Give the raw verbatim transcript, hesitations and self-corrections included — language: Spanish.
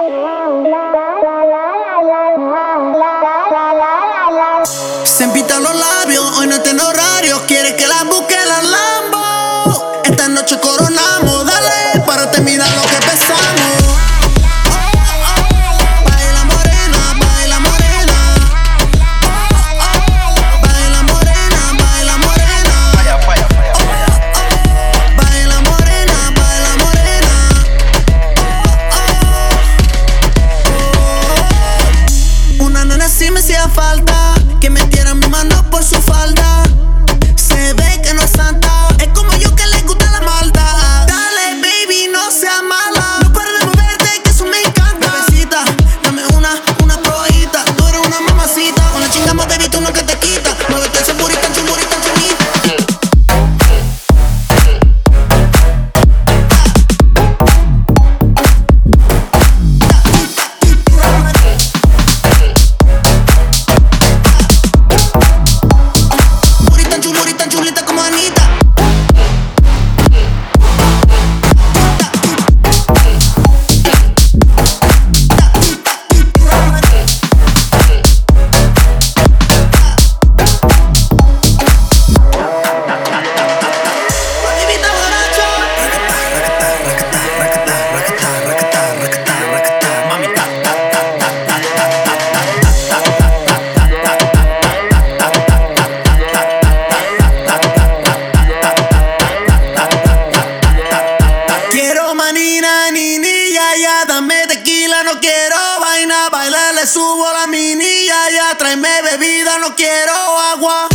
Se empitan los labios, hoy no tengo horario. Quiere que la busque la Lambo. Esta noche coronamos, dale, párate, mira lo que pesamos. Baila morena, baila morena. Baila morena, baila morena. Baila morena, baila morena. Una nena sí me hacía falta, que metiera mi mano por su falda. Se ve que no es santa, es como yo que le gusta la maldad. Dale, baby, no seas mala, no pares de moverte, que eso me encanta. Bebecita, dame una, una probadita. Tú eres una mamacita, con la chingamos, baby, tú no que te quita. Muévete ese burrito, chumburito, chumita. Dame tequila, no quiero vaina. Baila, le subo la mini, ya, ya. Tráeme bebida, no quiero agua.